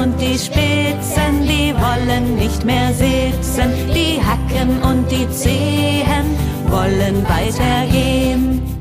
und die Spitzen, die wollen nicht mehr sitzen. Die Hacken und die Zehen wollen weitergehen.